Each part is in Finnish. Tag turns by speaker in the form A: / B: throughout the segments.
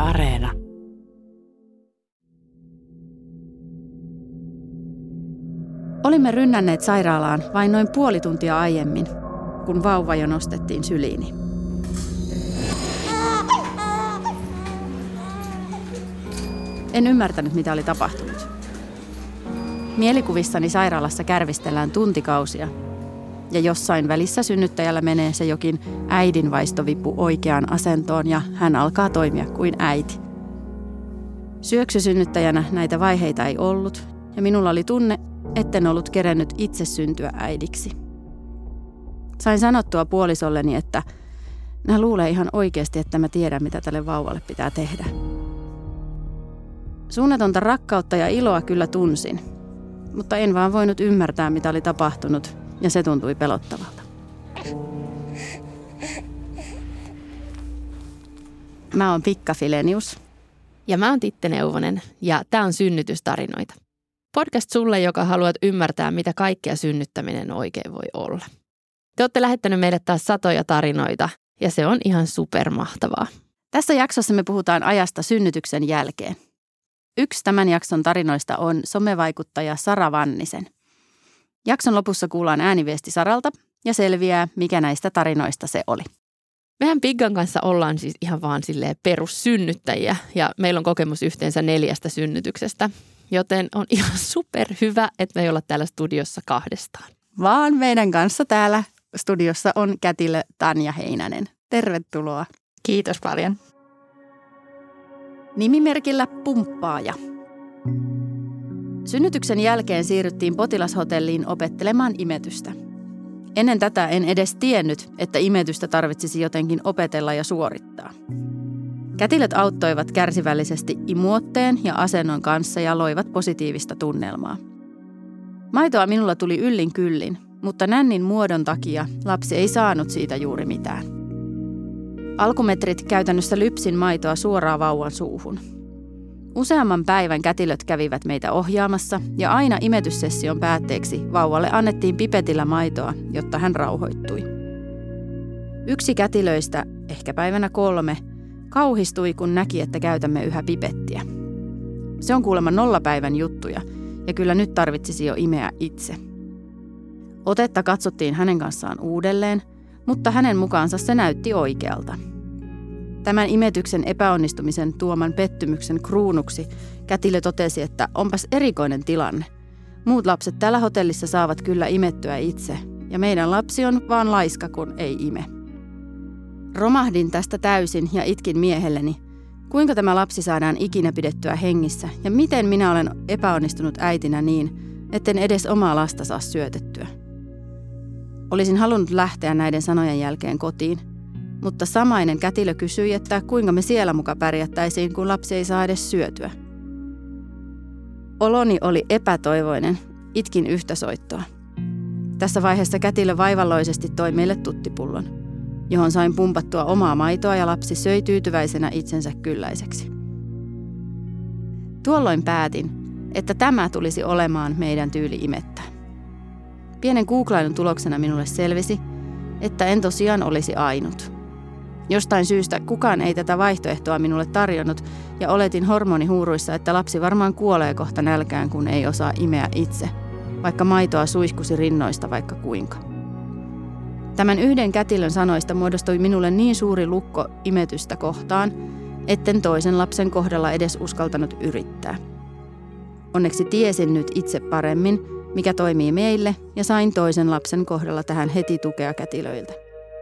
A: Areena.
B: Olimme rynnänneet sairaalaan vain noin puoli tuntia aiemmin, kun vauva jo nostettiin syliini. En ymmärtänyt, mitä oli tapahtunut. Mielikuvissani sairaalassa kärvistellään tuntikausia, ja jossain välissä synnyttäjällä menee se jokin äidinvaistovipu oikeaan asentoon ja hän alkaa toimia kuin äiti. Syöksysynnyttäjänä näitä vaiheita ei ollut, ja minulla oli tunne, etten ollut kerennyt itse syntyä äidiksi. Sain sanottua puolisolleni, että nämä luulee ihan oikeasti, että mä tiedän, mitä tälle vauvalle pitää tehdä. Suunnatonta rakkautta ja iloa kyllä tunsin, mutta en vaan voinut ymmärtää, mitä oli tapahtunut, ja se tuntui pelottavalta. Mä oon Pikka Filenius.
C: Ja mä oon Titte Neuvonen, ja tää on Synnytystarinoita. Podcast sulle, joka haluat ymmärtää, mitä kaikkea synnyttäminen oikein voi olla. Te olette lähettänyt meille taas satoja tarinoita, ja se on ihan supermahtavaa.
B: Tässä jaksossa me puhutaan ajasta synnytyksen jälkeen. Yksi tämän jakson tarinoista on somevaikuttaja Sara Vannisen. Jakson lopussa kuullaan ääniviesti Saralta ja selviää, mikä näistä tarinoista se oli.
C: Mehän Piggan kanssa ollaan siis ihan vaan silleen perussynnyttäjiä ja meillä on kokemus yhteensä 4 synnytyksestä, joten on ihan superhyvä, että me ei olla täällä studiossa kahdestaan.
B: Vaan meidän kanssa täällä studiossa on kätilö Tanja Heinänen. Tervetuloa.
D: Kiitos paljon.
B: Nimimerkillä Pumppaaja. Synnytyksen jälkeen siirryttiin potilashotelliin opettelemaan imetystä. Ennen tätä en edes tiennyt, että imetystä tarvitsisi jotenkin opetella ja suorittaa. Kätilöt auttoivat kärsivällisesti imuotteen ja asennon kanssa ja loivat positiivista tunnelmaa. Maitoa minulla tuli yllin kyllin, mutta nännin muodon takia lapsi ei saanut siitä juuri mitään. Alkumetrit käytännössä lypsin maitoa suoraan vauvan suuhun. Useamman päivän kätilöt kävivät meitä ohjaamassa ja aina imetyssession päätteeksi vauvalle annettiin pipetillä maitoa, jotta hän rauhoittui. Yksi kätilöistä, ehkä päivänä 3, kauhistui, kun näki, että käytämme yhä pipettiä. Se on kuulemma 0 päivän juttuja ja kyllä nyt tarvitsisi jo imeä itse. Otetta katsottiin hänen kanssaan uudelleen, mutta hänen mukaansa se näytti oikealta. Tämän imetyksen epäonnistumisen tuoman pettymyksen kruunuksi kätilö totesi, että onpas erikoinen tilanne. Muut lapset täällä hotellissa saavat kyllä imettyä itse, ja meidän lapsi on vaan laiska, kun ei ime. Romahdin tästä täysin ja itkin miehelleni. Kuinka tämä lapsi saadaan ikinä pidettyä hengissä, ja miten minä olen epäonnistunut äitinä niin, etten edes omaa lasta saa syötettyä. Olisin halunnut lähteä näiden sanojen jälkeen kotiin, mutta samainen kätilö kysyi, että kuinka me siellä muka pärjättäisiin, kun lapsi ei saa edes syötyä. Oloni oli epätoivoinen, itkin yhtä soittoa. Tässä vaiheessa kätilö vaivalloisesti toi meille tuttipullon, johon sain pumpattua omaa maitoa ja lapsi söi tyytyväisenä itsensä kylläiseksi. Tuolloin päätin, että tämä tulisi olemaan meidän tyyli imettää. Pienen googlailun tuloksena minulle selvisi, että en tosiaan olisi ainut. Jostain syystä kukaan ei tätä vaihtoehtoa minulle tarjonnut ja oletin hormonihuuruissa, että lapsi varmaan kuolee kohta nälkään, kun ei osaa imeä itse, vaikka maitoa suihkusi rinnoista vaikka kuinka. Tämän yhden kätilön sanoista muodostui minulle niin suuri lukko imetystä kohtaan, etten toisen lapsen kohdalla edes uskaltanut yrittää. Onneksi tiesin nyt itse paremmin, mikä toimii meille, ja sain toisen lapsen kohdalla tähän heti tukea kätilöiltä.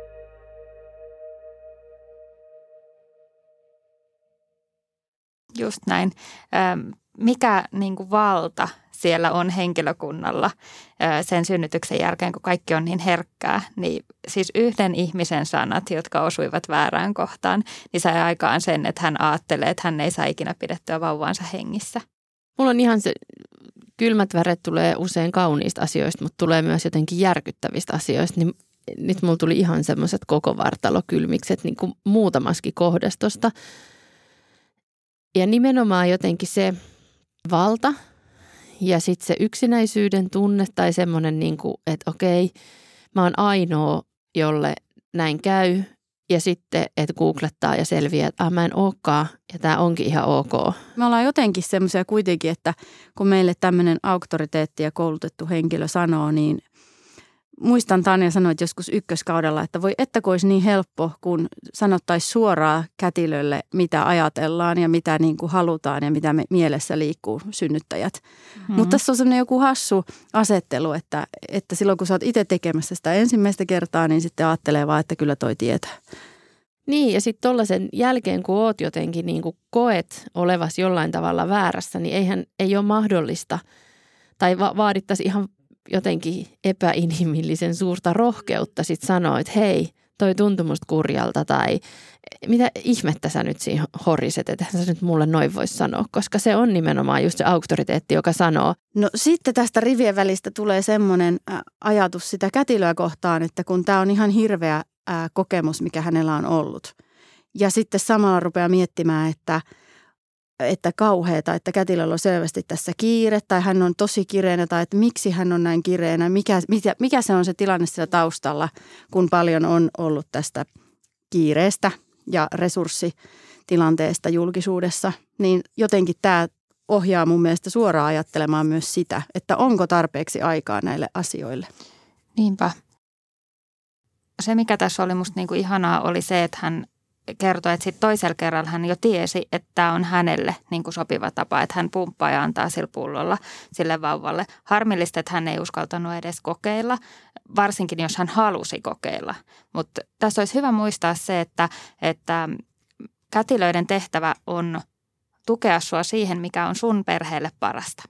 D: Just näin. Mikä niin kuin valta siellä on henkilökunnalla sen synnytyksen jälkeen, kun kaikki on niin herkkää, niin siis yhden ihmisen sanat, jotka osuivat väärään kohtaan, niin sai aikaan sen, että hän ajattelee, että hän ei saa ikinä pidettyä vauvaansa hengissä.
C: Mulla on ihan se, kylmät väret tulee usein kauniista asioista, mutta tulee myös jotenkin järkyttävistä asioista, niin nyt mulla tuli ihan semmoiset koko vartalokylmikset niin kuin muutamaskin kohdastosta. Ja nimenomaan jotenkin se valta ja sitten se yksinäisyyden tunne tai semmoinen, niin kuin, että okei, mä oon ainoa, jolle näin käy ja sitten, että googlettaa ja selviää, että mä en olekaan ja tämä onkin ihan ok.
B: Me ollaan jotenkin semmoisia kuitenkin, että kun meille tämmöinen auktoriteetti ja koulutettu henkilö sanoo, niin muistan Tanja sanoit joskus ykköskaudella, että voi että kun olisi niin helppo, kun sanottaisiin suoraan kätilölle, mitä ajatellaan ja mitä niin kuin halutaan ja mitä mielessä liikkuu synnyttäjät. Mutta tässä on semmoinen joku hassu asettelu, että silloin kun sä oot itse tekemässä sitä ensimmäistä kertaa, niin sitten ajattelee vaan, että kyllä toi tietää.
C: Niin, ja sitten tollaisen jälkeen, kun oot jotenkin niin kuin koet olevas jollain tavalla väärässä, niin ei ole mahdollista tai vaadittaisi ihan jotenkin epäinhimillisen suurta rohkeutta sitten sanoa, että hei, toi tuntui musta kurjalta tai mitä ihmettä sä nyt siinä horiset, että sä nyt mulle noin voisi sanoa, koska se on nimenomaan just se auktoriteetti, joka sanoo.
B: No sitten tästä rivien välistä tulee semmoinen ajatus sitä kätilöä kohtaan, että kun tämä on ihan hirveä kokemus, mikä hänellä on ollut. Ja sitten samalla rupeaa miettimään, että kauheata, että kätilöllä on selvästi tässä kiire tai hän on tosi kireänä tai että miksi hän on näin kireänä, mikä se on se tilanne siellä taustalla, kun paljon on ollut tästä kiireestä ja resurssitilanteesta julkisuudessa, niin jotenkin tämä ohjaa mun mielestä suoraan ajattelemaan myös sitä, että onko tarpeeksi aikaa näille asioille.
D: Niinpä. Se, mikä tässä oli musta niinku ihanaa, oli se, että hän kertoi, että sitten toisella kerralla hän jo tiesi, että tämä on hänelle niinku sopiva tapa, että hän pumppaa ja antaa sillä pullolla sille vauvalle. Harmillista, että hän ei uskaltanut edes kokeilla, varsinkin jos hän halusi kokeilla. Mutta tässä olisi hyvä muistaa se, että kätilöiden tehtävä on tukea sua siihen, mikä on sun perheelle parasta.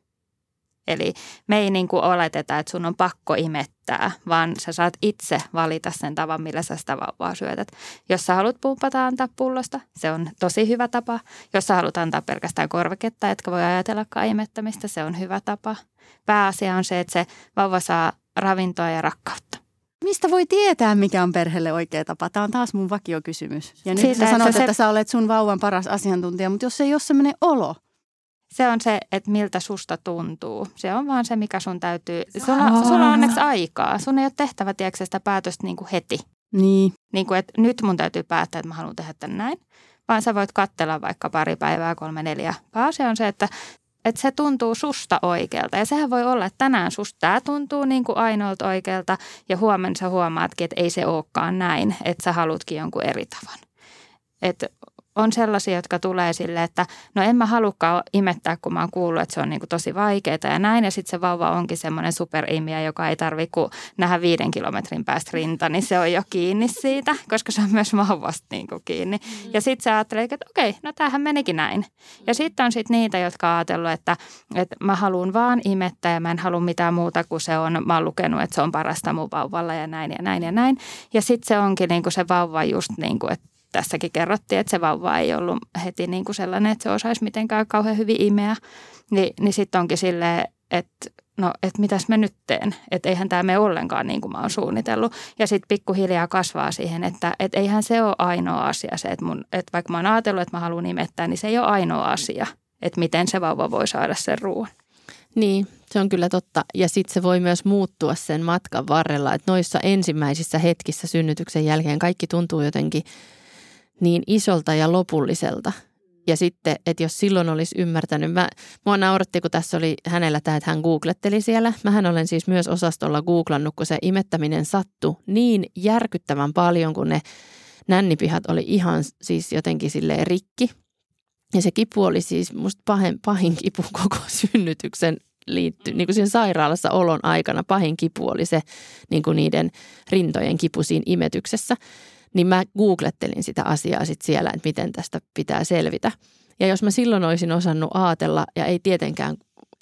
D: Eli me ei niin kuin oleteta, että sun on pakko imettää, vaan sä saat itse valita sen tavan, millä sä sitä vauvaa syötät. Jos sä haluat pumpata antaa pullosta, se on tosi hyvä tapa. Jos sä haluat antaa pelkästään korviketta, etkä voi ajatellakaan imettämistä, se on hyvä tapa. Pääasia on se, että se vauva saa ravintoa ja rakkautta.
B: Mistä voi tietää, mikä on perheelle oikea tapa? Tämä on taas mun vakiokysymys. Ja nyt
D: Siitä,
B: sä sanot, että sä olet sun vauvan paras asiantuntija, mutta jos ei ole sellainen olo.
D: Se on se, että miltä susta tuntuu. Se on vaan se, mikä sun täytyy. Sulla on onneksi aikaa. Sun ei ole tehtävä, tiedätkö, sitä päätöstä niin kuin heti.
B: Niin.
D: Niin kuin, että nyt mun täytyy päättää, että mä haluan tehdä tämän näin. Vaan sä voit katsella vaikka pari päivää, 3-4. Pääasia on se, että se tuntuu susta oikealta. Ja sehän voi olla, että tänään susta tämä tuntuu niin kuin ainoalta oikealta. Ja huomenna sä huomaatkin, että ei se olekaan näin. Että sä haluatkin jonkun eri tavan. Että on sellaisia, jotka tulee silleen, että no en mä halukaan imettää, kun mä oon kuullut, että se on niin kuin tosi vaikeaa ja näin. Ja sitten se vauva onkin semmoinen superimiä, joka ei tarvitse kuin nähdä 5 kilometrin päästä rinta, niin se on jo kiinni siitä, koska se on myös vauvasta niin kuin kiinni. Ja sitten sä ajattelet, että okei, no tämähän menikin näin. Ja sitten on sitten niitä, jotka on ajatellut, että mä haluan vaan imettää ja mä en halua mitään muuta kuin se on. Mä oon lukenut, että se on parasta mun vauvalla ja näin ja näin ja näin. Ja sitten se onkin niin kuin se vauva just niin kuin, että tässäkin kerrottiin, että se vauva ei ollut heti niin kuin sellainen, että se osaisi mitenkään kauhean hyvin imeä. Niin sitten onkin silleen, että no, että mitäs mä nyt teen. Että eihän tämä mene ollenkaan niin kuin mä oon suunnitellut. Ja sitten pikkuhiljaa kasvaa siihen, että eihän se ole ainoa asia se, että vaikka mä oon ajatellut, että mä haluan imettää, niin se ei ole ainoa asia, että miten se vauva voi saada sen ruoan.
C: Niin, se on kyllä totta. Ja sitten se voi myös muuttua sen matkan varrella, että noissa ensimmäisissä hetkissä synnytyksen jälkeen kaikki tuntuu jotenkin niin isolta ja lopulliselta. Ja sitten, että jos silloin olisi ymmärtänyt, mua nauratti, kun tässä oli hänellä tämä, että hän googletteli siellä. Mähän olen siis myös osastolla googlannut, kun se imettäminen sattui niin järkyttävän paljon, kun ne nännipihat oli ihan siis jotenkin silleen rikki. Ja se kipu oli siis musta pahin kipu koko synnytyksen liittyy, niin kuin siinä sairaalassa olon aikana pahin kipu oli se niin kuin niiden rintojen kipu siinä imetyksessä. Niin mä googlettelin sitä asiaa sitten siellä, että miten tästä pitää selvitä. Ja jos mä silloin olisin osannut ajatella, ja ei tietenkään,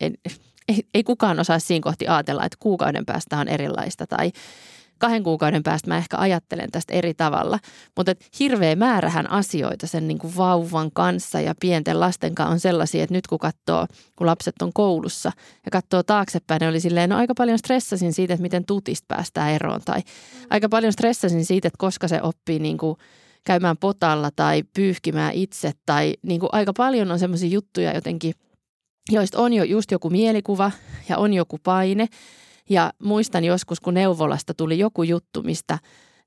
C: ei kukaan osaa siinä kohti ajatella, että kuukauden päästä on erilaista tai 2 kuukauden päästä mä ehkä ajattelen tästä eri tavalla. Mutta hirveä määrähän asioita sen niin kuin vauvan kanssa ja pienten lasten kanssa on sellaisia, että nyt kun katsoo, kun lapset on koulussa ja katsoo taaksepäin, ne oli silleen, no aika paljon stressasin siitä, että miten tutista päästään eroon. Tai aika paljon stressasin siitä, että koska se oppii niin kuin käymään potalla tai pyyhkimään itse. Tai niin kuin aika paljon on semmoisia juttuja jotenkin, joista on jo just joku mielikuva ja on joku paine. Ja muistan joskus, kun neuvolasta tuli joku juttu, mistä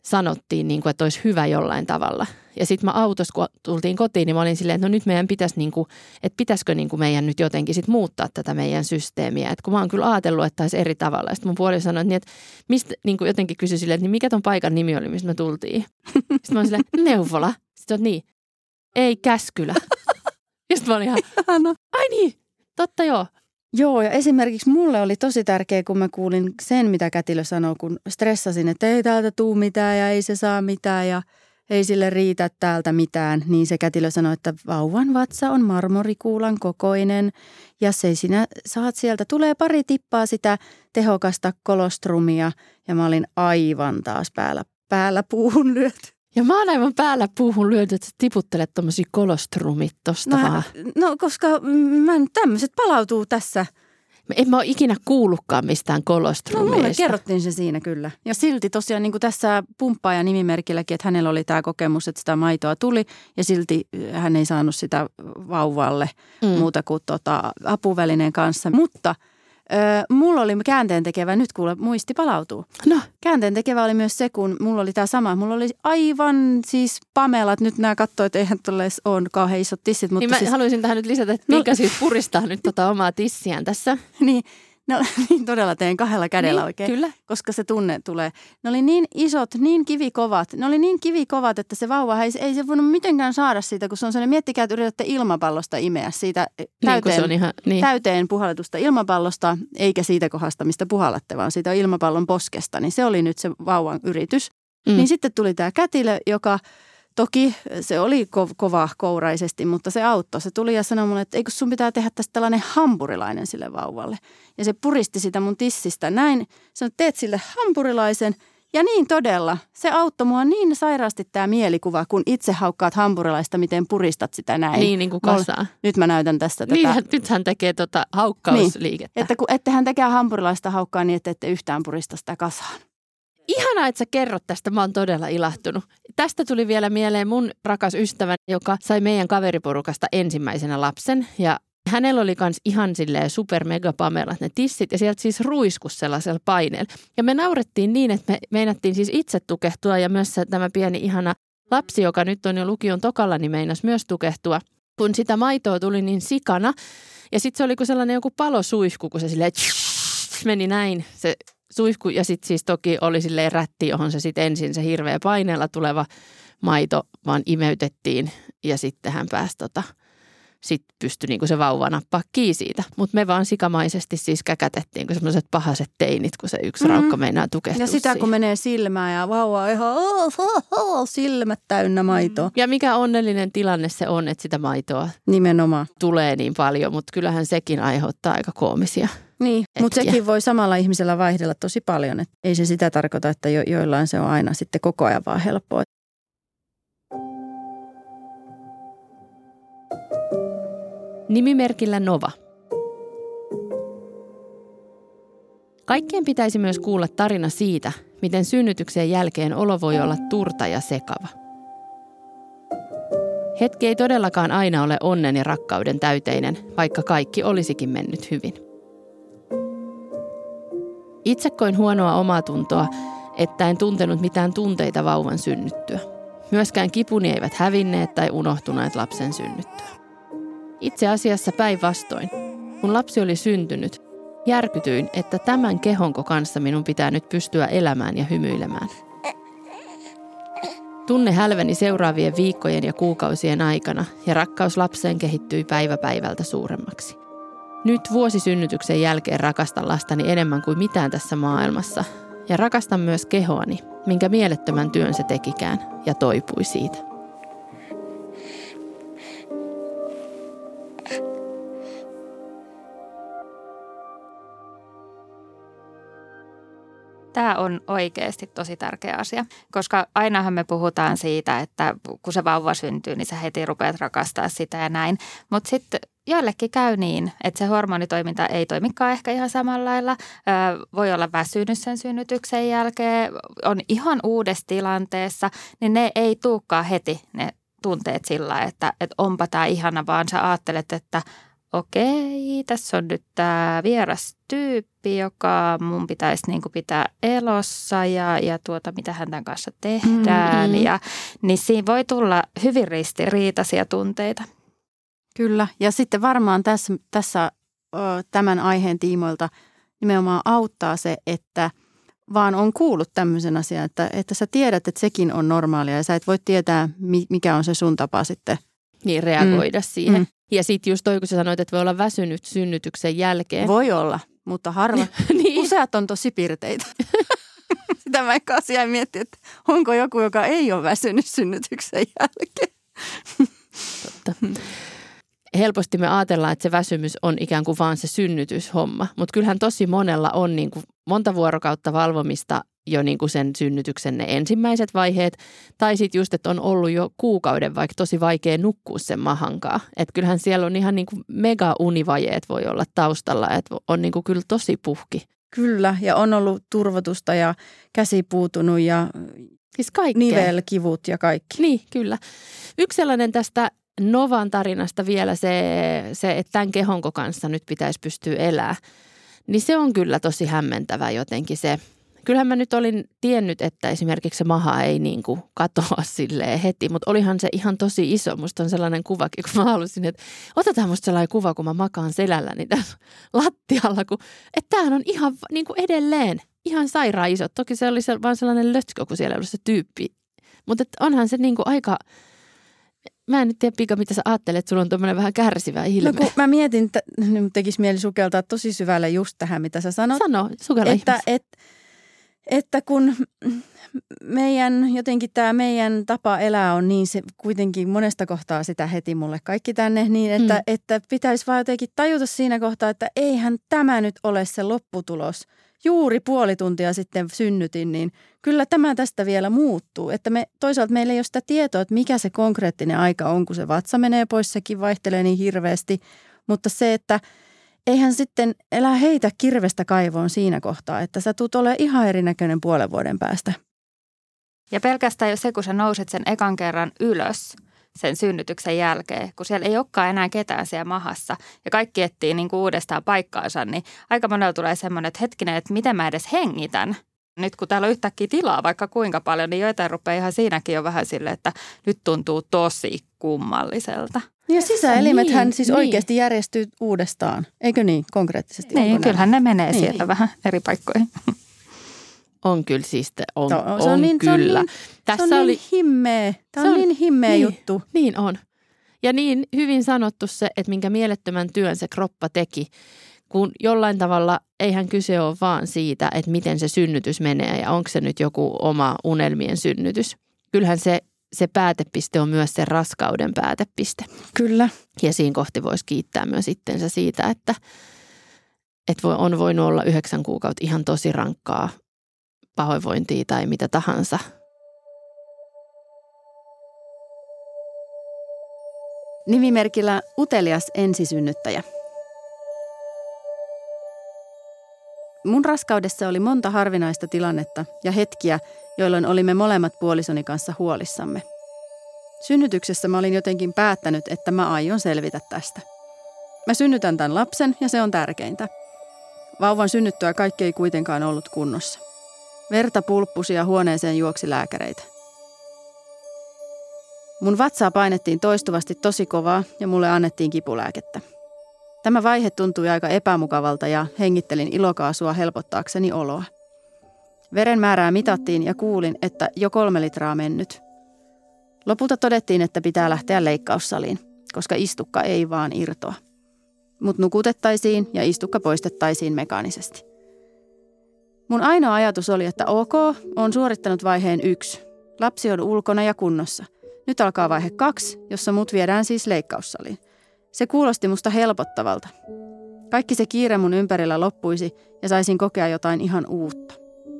C: sanottiin, niin kuin, että olisi hyvä jollain tavalla. Ja sitten mä autossa, kun tultiin kotiin, niin mä olin silleen, että no nyt meidän pitäisi, niin kuin, että pitäisikö niin kuin meidän nyt jotenkin sit muuttaa tätä meidän systeemiä. Että kun mä oon kyllä ajatellut, että taisi eri tavalla. Sitten mun puoliso sanoi, että mistä niin kuin jotenkin kysyi silleen, että niin mikä ton paikan nimi oli, mistä me tultiin. Sitten mä olin silleen, neuvola. Sitten olet niin, ei Käskylä. Ja sitten mä olin ihan, ai niin, totta joo.
B: Joo, ja esimerkiksi mulle oli tosi tärkeä, kun mä kuulin sen, mitä kätilö sanoi, kun stressasin, että ei täältä tuu mitään ja ei se saa mitään ja ei sille riitä täältä mitään. Niin se kätilö sanoi, että vauvan vatsa on marmorikuulan kokoinen ja se sinä saat sieltä, tulee pari tippaa sitä tehokasta kolostrumia ja mä olin aivan taas päällä puuhun lyöty.
C: Ja mä oon aivan päällä puuhun lyöty, että sä tiputtelet tommosia kolostrumit tosta vaan.
B: No koska tämmöiset palautuu tässä.
C: En mä ole ikinä kuullutkaan mistään kolostrumeista.
B: No mulle kerrottiin se siinä kyllä. Ja silti tosiaan niin kuin tässä pumppaajan nimimerkilläkin, että hänellä oli tämä kokemus, että sitä maitoa tuli ja silti hän ei saanut sitä vauvalle muuta kuin apuvälineen kanssa. Mutta mulla oli käänteentekevä, nyt kuule muisti palautuu.
C: No.
B: Käänteentekevä oli myös se, kun mulla oli tämä sama. Mulla oli aivan siis Pamelat, nyt nämä katsoo, että eihän tuolle ole kauhean isot tissit. Mutta
C: niin mä
B: siis
C: haluaisin tähän nyt lisätä, että Mika siis puristaa nyt omaa tissiään tässä.
B: Niin, niin todella teen kahdella kädellä
C: niin,
B: oikein,
C: kyllä.
B: Koska se tunne tulee. Ne oli niin isot, niin kivikovat. Ne oli niin kivikovat, että se vauva ei se voinut mitenkään saada siitä, kun se on sellainen, miettikää, että yritätte ilmapallosta imeä siitä täyteen puhalletusta ilmapallosta, eikä siitä kohdasta, mistä puhallatte, vaan siitä ilmapallon poskesta. Niin se oli nyt se vauvan yritys. Niin sitten tuli tämä kätilö, joka toki se oli kova kouraisesti, mutta se auttoi. Se tuli ja sanoi mulle, että eikö sun pitää tehdä tästä tällainen hampurilainen sille vauvalle. Ja se puristi sitä mun tissistä näin. Sanoi, että teet sille hampurilaisen. Ja niin todella. Se auttoi mua niin sairaasti tämä mielikuva, kun itse haukkaat hampurilaista, miten puristat sitä näin.
C: Niin kuin kasaa.
B: Nyt mä näytän tästä tätä.
C: Niin, nyt hän tekee haukkausliikettä.
B: Niin, että hän tekee hampurilaista haukkaa niin, että ette yhtään purista sitä kasaan.
C: Ihanaa, että sä kerrot tästä. Mä oon todella ilahtunut. Tästä tuli vielä mieleen mun rakas ystävä, joka sai meidän kaveriporukasta ensimmäisenä lapsen. Ja hänellä oli kans ihan silleen super mega Pamelat ne tissit ja sieltä siis ruiskus sellaisella paineella. Ja me naurettiin niin, että me meinattiin siis itse tukehtua ja myös tämä pieni ihana lapsi, joka nyt on jo lukion tokalla, niin meinasi myös tukehtua. Kun sitä maitoa tuli niin sikana ja sitten se oli kuin sellainen joku palosuihku, kun se silleen meni näin se suihku ja sitten siis toki oli silleen rätti, johon se sitten ensin se hirveä paineella tuleva maito vaan imeytettiin ja sitten hän pääsi sitten pystyi niinku se vauva nappaa kiinni siitä. Mutta me vaan sikamaisesti siis käkätettiin, kun semmoiset pahaset teinit, kun se yksi raukka meinaa tukehtua
B: ja sitä
C: siihen.
B: Kun menee silmään ja vauva ihan silmät täynnä maitoa.
C: Ja mikä onnellinen tilanne se on, että sitä maitoa
B: nimenomaan
C: tulee niin paljon, mutta kyllähän sekin aiheuttaa aika koomisia.
B: Niin, mutta sekin voi samalla ihmisellä vaihdella tosi paljon. Et ei se sitä tarkoita, että joillain se on aina sitten koko ajan vaan helppoa.
C: Nimimerkillä Nova. Kaikkien pitäisi myös kuulla tarina siitä, miten synnytyksen jälkeen olo voi olla turta ja sekava. Hetki ei todellakaan aina ole onnen ja rakkauden täyteinen, vaikka kaikki olisikin mennyt hyvin. Itse koin huonoa omatuntoa, että en tuntenut mitään tunteita vauvan synnyttyä. Myöskään kipuni eivät hävinneet tai unohtuneet lapsen synnyttyä. Itse asiassa päinvastoin, kun lapsi oli syntynyt, järkytyin, että tämän kehonko kanssa minun pitää nyt pystyä elämään ja hymyilemään. Tunne hälveni seuraavien viikkojen ja kuukausien aikana ja rakkaus lapseen kehittyi päivä päivältä suuremmaksi. Nyt vuosisynnytyksen jälkeen rakastan lastani enemmän kuin mitään tässä maailmassa ja rakastan myös kehoani, minkä mielettömän työn se tekikään ja toipui siitä.
D: Tämä on oikeasti tosi tärkeä asia, koska ainahan me puhutaan siitä, että kun se vauva syntyy, niin sä heti rupeat rakastaa sitä ja näin. Mutta sitten joillekin käy niin, että se hormonitoiminta ei toimikaan ehkä ihan samalla lailla. Voi olla väsynyt sen synnytyksen jälkeen, on ihan uudessa tilanteessa, niin ne ei tulekaan heti ne tunteet sillä, että onpa tämä ihana, vaan sä ajattelet, että okei, tässä on nyt tämä vieras tyyppi, joka mun pitäisi niin kuin pitää elossa ja mitä hän tämän kanssa tehdään. Niin siinä voi tulla hyvin ristiriitaisia tunteita.
B: Kyllä, ja sitten varmaan tässä tämän aiheen tiimoilta nimenomaan auttaa se, että vaan on kuullut tämmöisen asian, että sä tiedät, että sekin on normaalia ja sä et voi tietää, mikä on se sun tapa sitten.
C: Niin, reagoida siihen. Ja sitten just toi, kun sä sanoit, että voi olla väsynyt synnytyksen jälkeen.
B: Voi olla, mutta harva. Niin. Useat on tosi pirteitä. Sitä mä ehkä asiaa miettiä, että onko joku, joka ei ole väsynyt synnytyksen jälkeen.
C: Totta. Helposti me ajatellaan, että se väsymys on ikään kuin vaan se synnytyshomma, mutta kyllähän tosi monella on niin kuin monta vuorokautta valvomista jo niin kuin sen synnytyksen ne ensimmäiset vaiheet, tai sitten just, että on ollut jo kuukauden vaikka tosi vaikea nukkua sen mahankaan. Että kyllähän siellä on ihan niin kuin mega-univajeet voi olla taustalla, että on niin kuin kyllä tosi puhki.
B: Kyllä, ja on ollut turvotusta ja käsi puutunut ja
C: siis
B: nivelkivut ja kaikki.
C: Niin, kyllä. Yksi sellainen tästä Novan tarinasta vielä se, että tämän kehonko kanssa nyt pitäisi pystyä elämään, niin se on kyllä tosi hämmentävä jotenkin se. Kyllähän mä nyt olin tiennyt, että esimerkiksi se maha ei niin kuin katoa silleen heti, mutta olihan se ihan tosi iso. Musta on sellainen kuvakin, kun mä halusin, että otetaan musta sellainen kuva, kun mä makaan selälläni tässä lattialla, että tämähän on ihan niin kuin edelleen ihan sairaan iso. Toki se oli vaan sellainen lötkö, kun siellä oli se tyyppi, mutta onhan se niin kuin aika. Mä en nyt tiedä, Pika, mitä sä ajattelet, että sulla on tuommoinen vähän kärsivä ilme.
B: No kun mä mietin, että tekisi mieli sukeltaa tosi syvälle just tähän, mitä sä sanot.
C: Sano, sukella
B: että kun jotenkin tämä meidän tapa elää on niin, se kuitenkin monesta kohtaa sitä heti mulle kaikki tänne, niin että pitäisi vaan jotenkin tajuta siinä kohtaa, että eihän tämä nyt ole se lopputulos. Juuri puoli tuntia sitten synnytin, niin kyllä tämä tästä vielä muuttuu. Että toisaalta meillä ei ole sitä tietoa, että mikä se konkreettinen aika on, kun se vatsa menee pois, sekin vaihtelee niin hirveästi. Mutta se, että eihän sitten elää heitä kirvestä kaivoon siinä kohtaa, että sä tuut olemaan ihan erinäköinen puolen vuoden päästä.
D: Ja pelkästään jo se, kun sä nouset sen ekan kerran ylös sen synnytyksen jälkeen, kun siellä ei olekaan enää ketään siellä mahassa ja kaikki etsii niin kuin uudestaan paikkaansa, niin aika monella tulee semmoinen, että hetkinen, että miten mä edes hengitän. Nyt kun täällä on yhtäkkiä tilaa vaikka kuinka paljon, niin joitain rupeaa ihan siinäkin jo vähän silleen, että nyt tuntuu tosi kummalliselta.
B: Ja sisäelimethän siis oikeasti järjestyy uudestaan, eikö niin konkreettisesti?
D: Niin, kyllähän ne menee sieltä vähän eri paikkoihin.
C: On kyllä siis, on
B: kyllä. Se on niin himmeä juttu.
C: Niin on. Ja niin hyvin sanottu se, että minkä mielettömän työn se kroppa teki, kun jollain tavalla eihän kyse ole vaan siitä, että miten se synnytys menee ja onko se nyt joku oma unelmien synnytys. Kyllähän se päätepiste on myös se raskauden päätepiste.
B: Kyllä.
C: Ja siinä kohti voisi kiittää myös itsensä siitä, että on voinut olla 9 kuukautta ihan tosi rankkaa pahoinvointia tai mitä tahansa.
B: Nimimerkillä utelias ensisynnyttäjä. Mun raskaudessa oli monta harvinaista tilannetta ja hetkiä, jolloin olimme molemmat puolisoni kanssa huolissamme. Synnytyksessä mä olin jotenkin päättänyt, että mä aion selvitä tästä. Mä synnytän tämän lapsen ja se on tärkeintä. Vauvan synnyttyä kaikki ei kuitenkaan ollut kunnossa. Verta pulppusi ja huoneeseen juoksi lääkäreitä. Mun vatsaa painettiin toistuvasti tosi kovaa ja mulle annettiin kipulääkettä. Tämä vaihe tuntui aika epämukavalta ja hengittelin ilokaasua helpottaakseni oloa. Veren määrää mitattiin ja kuulin, että jo 3 litraa mennyt. Lopulta todettiin, että pitää lähteä leikkaussaliin, koska istukka ei vaan irtoa. Mut nukutettaisiin ja istukka poistettaisiin mekaanisesti. Mun ainoa ajatus oli, että ok, olen suorittanut vaiheen 1. Lapsi on ulkona ja kunnossa. Nyt alkaa vaihe 2, jossa mut viedään siis leikkaussaliin. Se kuulosti musta helpottavalta. Kaikki se kiire mun ympärillä loppuisi ja saisin kokea jotain ihan uutta.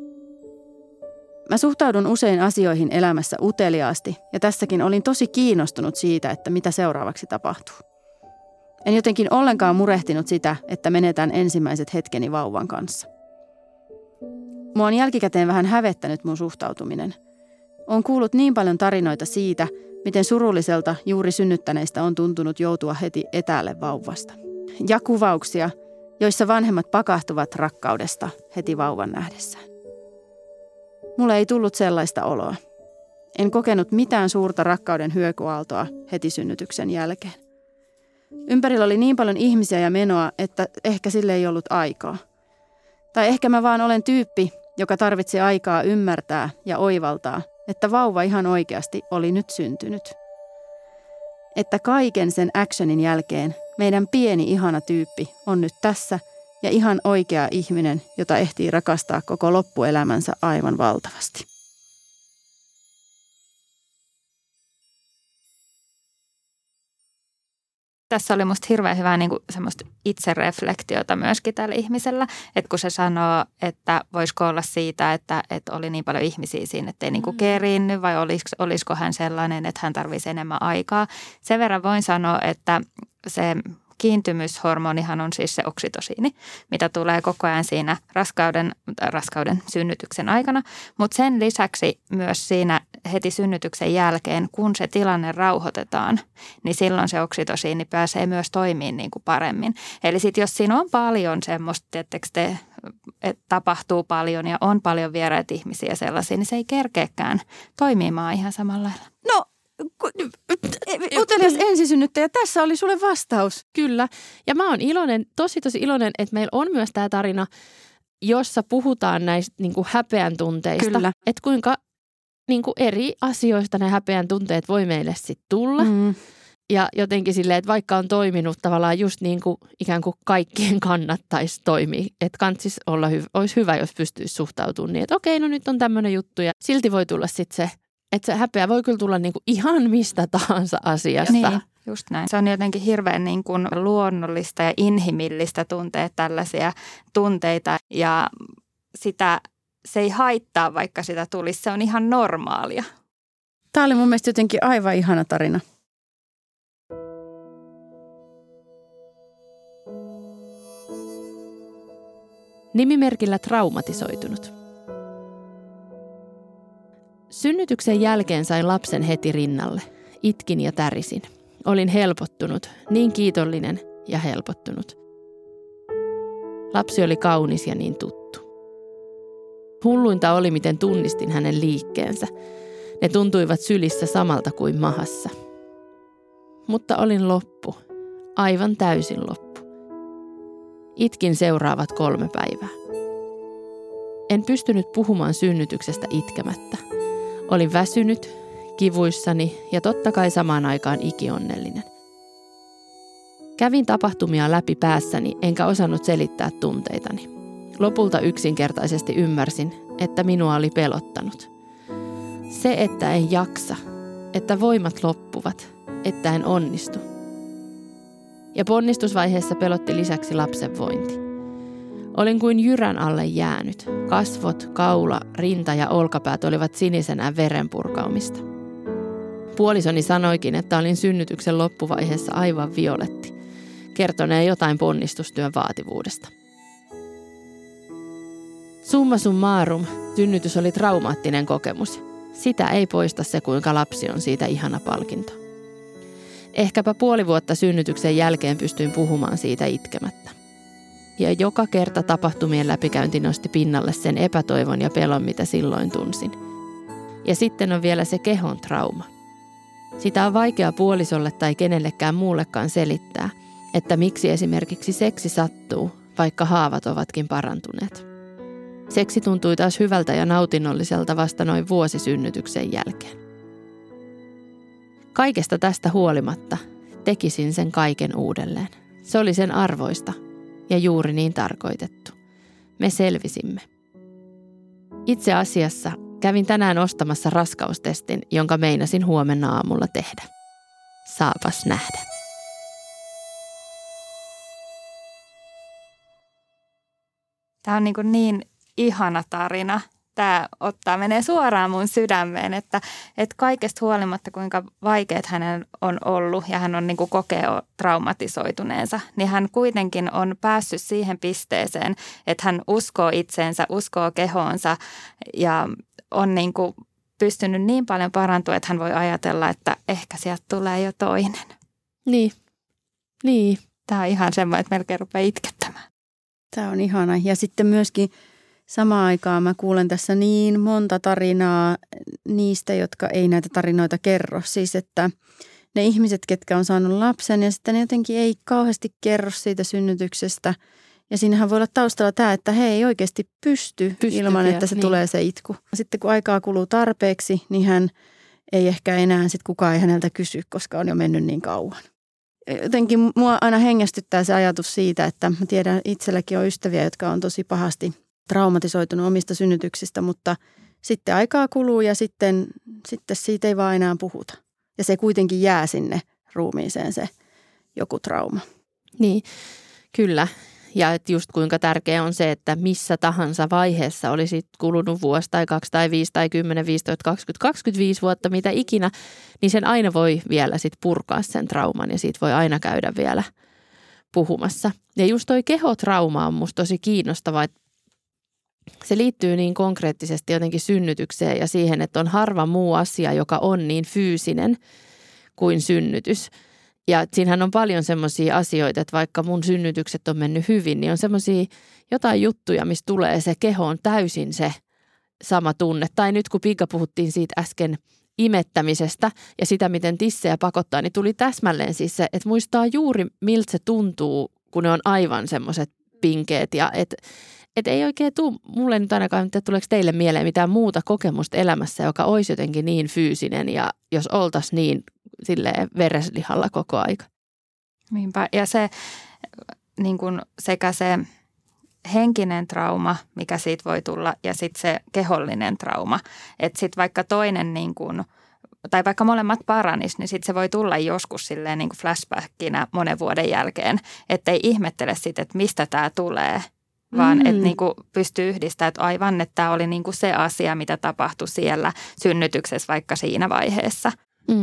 B: Mä suhtaudun usein asioihin elämässä uteliaasti ja tässäkin olin tosi kiinnostunut siitä, että mitä seuraavaksi tapahtuu. En jotenkin ollenkaan murehtinut sitä, että menetään ensimmäiset hetkeni vauvan kanssa. Mua on jälkikäteen vähän hävettänyt mun suhtautuminen. Olen kuullut niin paljon tarinoita siitä, miten surulliselta juuri synnyttäneistä on tuntunut joutua heti etäälle vauvasta. Ja kuvauksia, joissa vanhemmat pakahtuvat rakkaudesta heti vauvan nähdessään. Mulle ei tullut sellaista oloa. En kokenut mitään suurta rakkauden hyökyaaltoa heti synnytyksen jälkeen. Ympärillä oli niin paljon ihmisiä ja menoa, että ehkä sille ei ollut aikaa. Tai ehkä mä vaan olen tyyppi, joka tarvitsi aikaa ymmärtää ja oivaltaa, että vauva ihan oikeasti oli nyt syntynyt. Että kaiken sen actionin jälkeen meidän pieni ihana tyyppi on nyt tässä ja ihan oikea ihminen, jota ehtii rakastaa koko loppuelämänsä aivan valtavasti.
D: Tässä oli musta hirveän hyvää niin kuin semmoista itsereflektiota myöskin tällä ihmisellä, että kun se sanoo, että voisiko olla siitä, että oli niin paljon ihmisiä siinä, että ei niin kuin kerinnyt vai olisiko hän sellainen, että hän tarvitsisi enemmän aikaa. Sen verran voin sanoa, että se kiintymyshormonihan on siis se oksitosiini, mitä tulee koko ajan siinä raskauden synnytyksen aikana, mutta sen lisäksi myös siinä heti synnytyksen jälkeen, kun se tilanne rauhoitetaan, niin silloin se oksitosiini pääsee myös toimimaan niin kuin paremmin. Eli sitten jos siinä on paljon semmoista, että tapahtuu paljon ja on paljon vieraita ihmisiä sellaisia, niin se ei kerkeäkään toimimaan ihan samalla lailla.
B: No, utelias ensisynnyttäjä, tässä oli sulle vastaus.
C: Kyllä. Ja mä oon iloinen, tosi iloinen, että meillä on myös tämä tarina, jossa puhutaan näistä niin kuin häpeän tunteista.
B: Kyllä.
C: Että kuinka niin kuin eri asioista ne häpeän tunteet voi meille sitten tulla. Ja jotenkin silleen, että vaikka on toiminut tavallaan just niin kuin ikään kuin kaikkien kannattaisi toimia. Että kantsis olla olisi hyvä, jos pystyisi suhtautumaan niin, että okei, no nyt on tämmöinen juttu. Ja silti voi tulla sitten se, että se häpeä voi kyllä tulla niin kuin ihan mistä tahansa asiasta.
D: Niin, just näin. Se on jotenkin hirveän niin kuin luonnollista ja inhimillistä tuntea tällaisia tunteita ja se ei haittaa, vaikka sitä tulisi. Se on ihan normaalia.
B: Tämä oli mun mielestä jotenkin aivan ihana tarina.
C: Nimimerkillä traumatisoitunut. Synnytyksen jälkeen sain lapsen heti rinnalle. Itkin ja tärisin. Olin helpottunut, niin kiitollinen ja helpottunut. Lapsi oli kaunis ja niin tuttu. Hulluinta oli, miten tunnistin hänen liikkeensä. Ne tuntuivat sylissä samalta kuin mahassa. Mutta olin loppu. Aivan täysin loppu. Itkin seuraavat 3 päivää. En pystynyt puhumaan synnytyksestä itkemättä. Olin väsynyt, kivuissani ja totta kai samaan aikaan ikionnellinen. Kävin tapahtumia läpi päässäni enkä osannut selittää tunteitani. Lopulta yksinkertaisesti ymmärsin, että minua oli pelottanut. Se, että en jaksa, että voimat loppuvat, että en onnistu. Ja ponnistusvaiheessa pelotti lisäksi lapsen vointi. Olin kuin jyrän alle jäänyt. Kasvot, kaula, rinta ja olkapäät olivat sinisenä verenpurkaumista. Puolisoni sanoikin, että olin synnytyksen loppuvaiheessa aivan violetti. Kertoneen jotain ponnistustyön vaativuudesta. Summa summarum, synnytys oli traumaattinen kokemus. Sitä ei poista se, kuinka lapsi on siitä ihana palkinto. Ehkäpä 5 vuotta synnytyksen jälkeen pystyin puhumaan siitä itkemättä. Ja joka kerta tapahtumien läpikäynti nosti pinnalle sen epätoivon ja pelon, mitä silloin tunsin. Ja sitten on vielä se kehon trauma. Sitä on vaikea puolisolle tai kenellekään muullekaan selittää, että miksi esimerkiksi seksi sattuu, vaikka haavat ovatkin parantuneet. Seksi tuntui taas hyvältä ja nautinnolliselta vasta noin vuosi synnytyksen jälkeen. Kaikesta tästä huolimatta tekisin sen kaiken uudelleen. Se oli sen arvoista ja juuri niin tarkoitettu. Me selvisimme. Itse asiassa kävin tänään ostamassa raskaustestin, jonka meinasin huomenna aamulla tehdä. Saapas nähdä.
D: Tämä on niin ihana tarina. Tämä menee suoraan mun sydämeen, että kaikesta huolimatta kuinka vaikeat hänen on ollut ja hän on kokee traumatisoituneensa, niin hän kuitenkin on päässyt siihen pisteeseen, että hän uskoo itseensä, uskoo kehoonsa ja on pystynyt niin paljon parantua, että hän voi ajatella, että ehkä sieltä tulee jo toinen.
C: Niin.
D: Tämä on ihan semmoinen, että melkein rupeaa itkettämään.
B: Tämä on ihana. Ja sitten myöskin samaan aikaan mä kuulen tässä niin monta tarinaa niistä, jotka ei näitä tarinoita kerro. Siis että ne ihmiset, ketkä on saanut lapsen ja sitten ne jotenkin ei kauheasti kerro siitä synnytyksestä. Ja siinähän voi olla taustalla tämä, että he ei oikeasti pysty ilman, että se tulee se itku. Sitten kun aikaa kuluu tarpeeksi, niin hän ei ehkä enää, sitten kukaan ei häneltä kysy, koska on jo mennyt niin kauan. Jotenkin mua aina hengästyttää se ajatus siitä, että mä tiedän itselläkin on ystäviä, jotka on tosi pahasti traumatisoitunut omista synnytyksistä, mutta sitten aikaa kuluu ja sitten siitä ei vaan enää puhuta. Ja se kuitenkin jää sinne ruumiiseen se joku trauma.
C: Niin, kyllä. Ja että just kuinka tärkeää on se, että missä tahansa vaiheessa olisi kulunut vuosi tai 2 tai 5 tai 10, 15, 20, 25 vuotta, mitä ikinä, niin sen aina voi vielä sit purkaa sen trauman ja siitä voi aina käydä vielä puhumassa. Ja just toi kehotrauma on musta tosi kiinnostava, että se liittyy niin konkreettisesti jotenkin synnytykseen ja siihen, että on harva muu asia, joka on niin fyysinen kuin synnytys. Ja siinähän on paljon semmoisia asioita, että vaikka mun synnytykset on mennyt hyvin, niin on semmoisia jotain juttuja, missä tulee se kehoon täysin se sama tunne. Tai nyt kun Pika puhuttiin siitä äsken imettämisestä ja sitä, miten tissejä pakottaa, niin tuli täsmälleen siis se, että muistaa juuri miltä se tuntuu, kun ne on aivan semmoiset pinkeet. Ja että ei oikein tule, mulle nyt ainakaan, että tuleeko teille mieleen mitään muuta kokemusta elämässä, joka olisi jotenkin niin fyysinen ja jos oltaisiin niin silleen vereslihalla koko aika.
D: Niinpä. Ja se niin kuin sekä se henkinen trauma, mikä siitä voi tulla, ja sitten se kehollinen trauma. Että sitten vaikka toinen, niin kuin, tai vaikka molemmat paranis, niin sitten se voi tulla joskus silleen niin kuin flashbackinä monen vuoden jälkeen. Että ei ihmettele sitten, että mistä tämä tulee, vaan että niin kuin pystyy yhdistämään, että aivan, että tämä oli niin kuin se asia, mitä tapahtui siellä synnytyksessä vaikka siinä vaiheessa.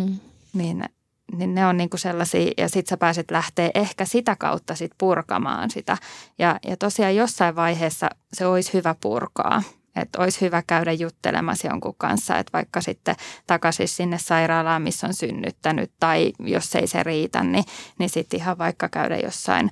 D: Niin ne on niinku sellaisia, ja sitten sä pääset lähteä ehkä sitä kautta sit purkamaan sitä. Ja tosiaan jossain vaiheessa se olisi hyvä purkaa, että olisi hyvä käydä juttelemassa jonkun kanssa, että vaikka sitten takaisin sinne sairaalaan, missä on synnyttänyt, tai jos ei se riitä, niin sitten ihan vaikka käydä jossain.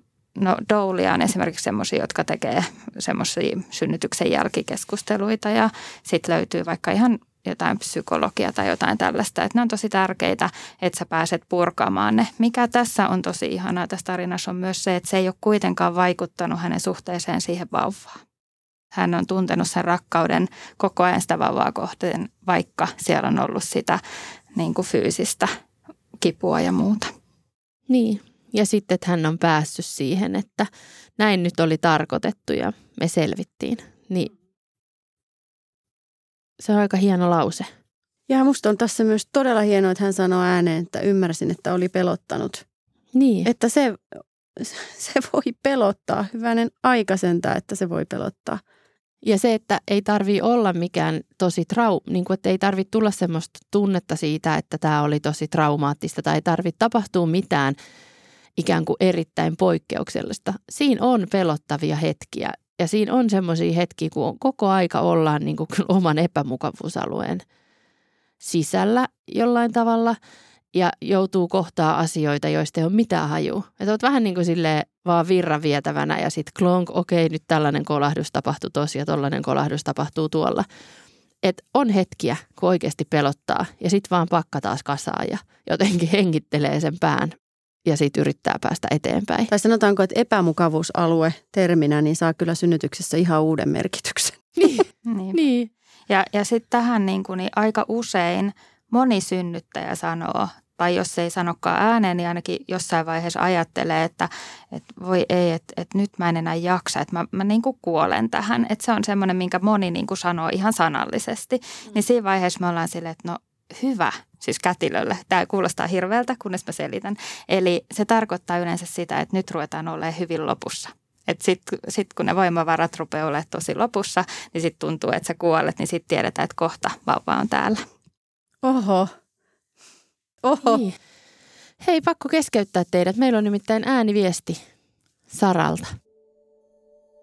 D: No doulia on esimerkiksi semmoisia, jotka tekee semmoisia synnytyksen jälkikeskusteluita, ja sitten löytyy vaikka ihan jotain psykologia tai jotain tällaista. Että ne on tosi tärkeitä, että sä pääset purkamaan ne. Mikä tässä on tosi ihanaa tässä tarinassa on myös se, että se ei ole kuitenkaan vaikuttanut hänen suhteeseen siihen vauvaan. Hän on tuntenut sen rakkauden koko ajan sitä vauvaa kohteen, vaikka siellä on ollut sitä niin kuin fyysistä kipua ja muuta.
C: Niin, ja sitten että hän on päässyt siihen, että näin nyt oli tarkoitettu ja me selvittiin. Niin. Se on aika hieno lause.
B: Ja musta on tässä myös todella hienoa, että hän sanoo ääneen, että ymmärsin, että oli pelottanut.
C: Niin.
B: Että se voi pelottaa. Hyvänen aika sentään, että se voi pelottaa.
C: Ja se, että ei tarvitse olla mikään tosi niin kuin, että ei tarvitse tulla semmoista tunnetta siitä, että tämä oli tosi traumaattista tai ei tarvitse tapahtua mitään ikään kuin erittäin poikkeuksellista. Siinä on pelottavia hetkiä. Ja siinä on semmoisia hetkiä, kun koko aika ollaan niin kuin oman epämukavuusalueen sisällä jollain tavalla ja joutuu kohtaa asioita, joista ei ole mitään hajua. Että olet vähän niin kuin silleen vaan virran vietävänä ja sitten klonk, okei, nyt tällainen kolahdus tapahtuu tossa ja tollainen kolahdus tapahtuu tuolla. Että on hetkiä, kun oikeasti pelottaa ja sitten vaan pakka taas kasaan ja jotenkin hengittelee sen pään. Ja siitä yrittää päästä eteenpäin.
B: Tai sanotaanko, että epämukavuusalue terminä niin saa kyllä synnytyksessä ihan uuden merkityksen.
C: Niin.
D: Ja sitten tähän niin aika usein moni synnyttäjä sanoo, tai jos ei sanokaan ääneen, niin ainakin jossain vaiheessa ajattelee, että voi ei, että nyt mä en enää jaksa, että mä niin kuin kuolen tähän. Että se on semmoinen, minkä moni niin kuin sanoo ihan sanallisesti. Niin siinä vaiheessa me ollaan silleen, että no hyvä, siis kätilölle. Tämä kuulostaa hirveältä, kunnes mä selitän. Eli se tarkoittaa yleensä sitä, että nyt ruvetaan olemaan hyvin lopussa. Että sit kun ne voimavarat rupeaa olemaan tosi lopussa, niin sitten tuntuu, että sä kuolet, niin sitten tiedetään, että kohta vauva on täällä.
B: Oho.
C: Niin. Hei, pakko keskeyttää teidät. Meillä on nimittäin ääniviesti Saralta.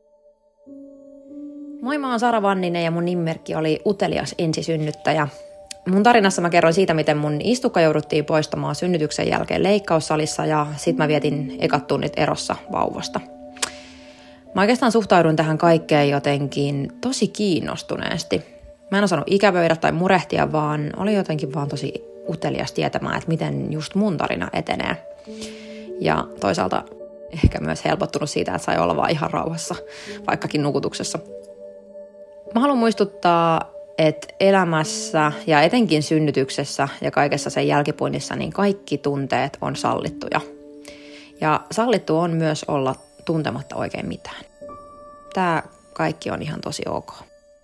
A: Moi, mä oon Sara Vanninen ja mun nimimerkki oli utelias ensisynnyttäjä. Mun tarinassa mä kerron siitä, miten mun istukka jouduttiin poistamaan synnytyksen jälkeen leikkaussalissa ja sit mä vietin ekat tunnit erossa vauvasta. Mä oikeastaan suhtauduin tähän kaikkeen jotenkin tosi kiinnostuneesti. Mä en osannut ikävöidä tai murehtia, vaan oli jotenkin vaan tosi utelias tietämään, että miten just mun tarina etenee. Ja toisaalta ehkä myös helpottunut siitä, että sai olla vaan ihan rauhassa, vaikkakin nukutuksessa. Mä haluan muistuttaa, että elämässä ja etenkin synnytyksessä ja kaikessa sen jälkipuinnissa niin kaikki tunteet on sallittuja. Ja sallittu on myös olla tuntematta oikein mitään. Tämä kaikki on ihan tosi ok.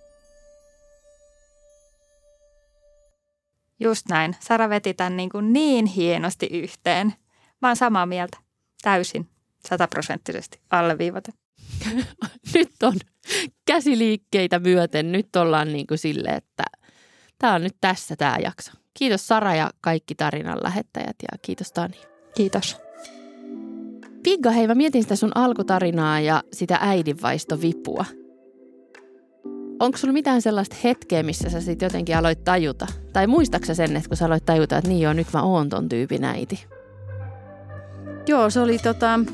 D: Just näin. Sara veti tämän niin hienosti yhteen. Mä oon samaa mieltä. Täysin. 100% alleviivaten.
C: Nyt on käsiliikkeitä myöten. Nyt ollaan silleen, että tämä on nyt tässä tämä jakso. Kiitos Sara ja kaikki tarinan lähettäjät ja kiitos Tani.
D: Kiitos.
C: Vigga, hei, mä mietin sitä sun alkutarinaa ja sitä äidinvaistovipua. Onko sulla mitään sellaista hetkeä, missä sä sit jotenkin aloit tajuta? Tai muistatko sen, että kun sä aloit tajuta, että niin joo, nyt mä oon ton tyypin äiti?
B: Joo, se oli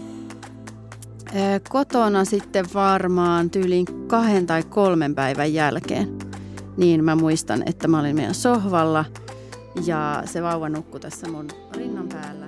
B: kotona sitten varmaan tyyliin 2 tai 3 päivän jälkeen. Niin mä muistan, että mä olin meidän sohvalla ja se vauva nukkui tässä mun rinnan päällä.